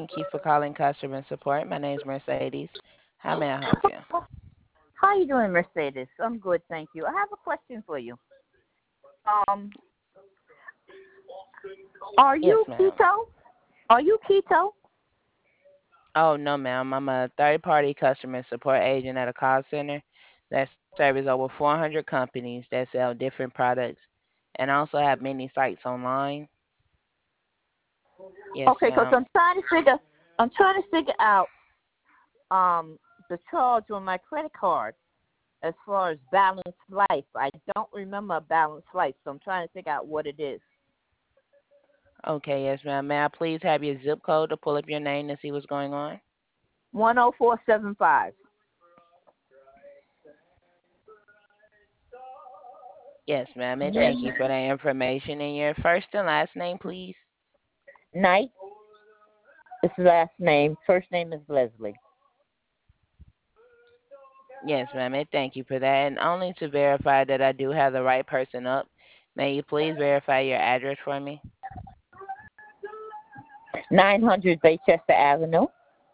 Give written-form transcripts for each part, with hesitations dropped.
Thank you for calling customer support. My name is Mercedes. How may I help you? How you doing, Mercedes? I'm good, thank you. I have a question for you. Um, are Yes, you ma'am. keto? Are you keto? Oh, no, ma'am. I'm a third-party customer support agent at a call center that serves over 400 companies that sell different products and also have many sites online. Yes, Okay, because ma'am. I'm trying to figure out um the charge on my credit card as far as balanced life. I don't remember a balanced life, so I'm trying to figure out what it is. Okay, yes, ma'am. May I please have your zip code to pull up your name and see what's going on? 10475. Yes, ma'am. And thank you for that information. And your first and last name, please? Knight is the last name. First name is Leslie. Yes, ma'am. And thank you for that. And only to verify that I do have the right person up, may you please verify your address for me? 900 Baychester Avenue.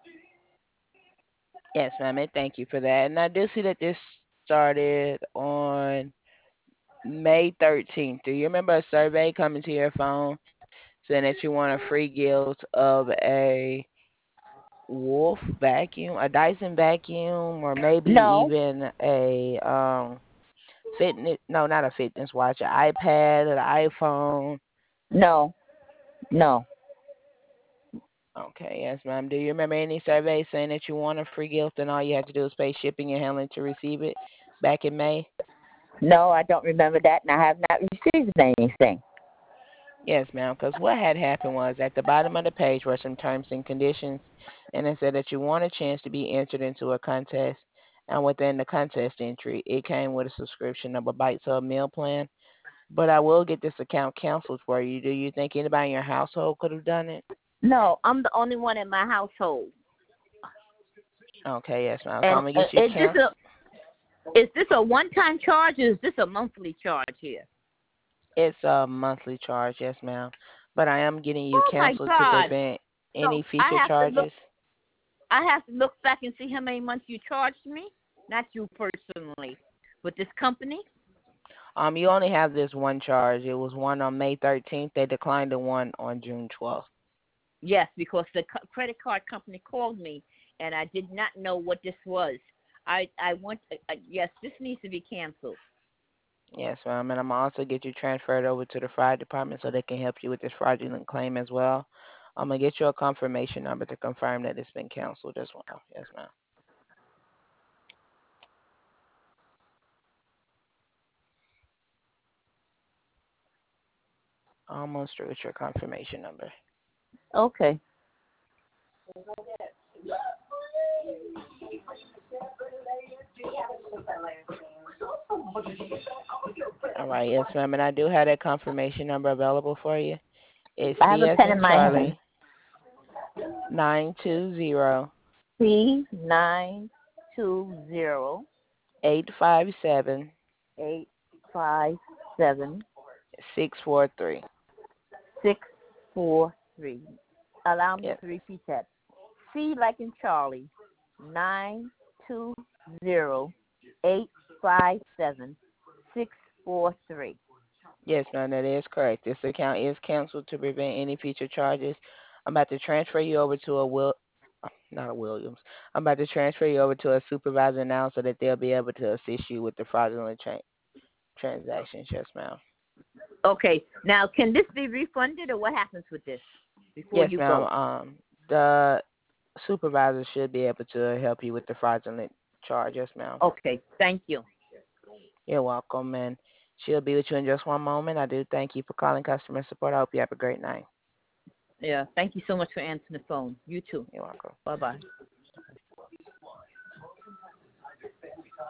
Yes, ma'am. And thank you for that. And I do see that this started on May 13th. Do you remember a survey coming to your phone saying that you want a free gift of a Wolf vacuum, a Dyson vacuum, or maybe No, even a fitness? No, not a fitness watch, an iPad or an iPhone. no, no. Okay, yes, ma'am. Do you remember any surveys saying that you want a free gift and all you had to do is pay shipping and handling to receive it back in May? No, I don't remember that, and I have not received anything. Yes, ma'am, because what had happened was at the bottom of the page were some terms and conditions, and it said that you want a chance to be entered into a contest, and within the contest entry, it came with a subscription of a Bite Sub meal plan. But I will get this account canceled for you. Do you think anybody in your household could have done it? No, I'm the only one in my household. Okay, yes, ma'am. So And I'm gonna get you canceled. is this a one-time charge or is this a monthly charge here? It's a monthly charge, yes, ma'am. But I am getting you Oh my canceled to God! prevent any So I future have to look. charges. I have to look back and see how many months you charged me. Not you personally, but this company. You only have this one charge. It was one on May 13th. They declined the one on June 12th. Yes, because the credit card company called me and I did not know what this was. I want. Yes, this needs to be canceled. Yes, ma'am. And I'm gonna also get you transferred over to the fraud department so they can help you with this fraudulent claim as well. I'm gonna get you a confirmation number to confirm that it's been canceled as well. Yes, ma'am. Almost through with your confirmation number. Okay. All right, yes, ma'am. And I do have that confirmation number available for you. It's I have C a as pen in in my hand. Charlie 920 C920 857 857 643. 643. Allow me Yes. to repeat that. C like in Charlie, 920 857 643. Yes, ma'am, that is correct. This account is canceled to prevent any future charges. I'm about to transfer you over to not a Williams. I'm about to transfer you over to a supervisor now so that they'll be able to assist you with the fraudulent transactions. Yes, ma'am. Okay, now can this be refunded or what happens with this before Yes, you ma'am. go? The supervisor should be able to help you with the fraudulent charge. Yes, ma'am. Okay, thank you. You're welcome, and she'll be with you in just one moment. I do thank you for calling customer support. I hope you have a great night. Yeah, thank you so much for answering the phone. You too. You're welcome. Bye bye.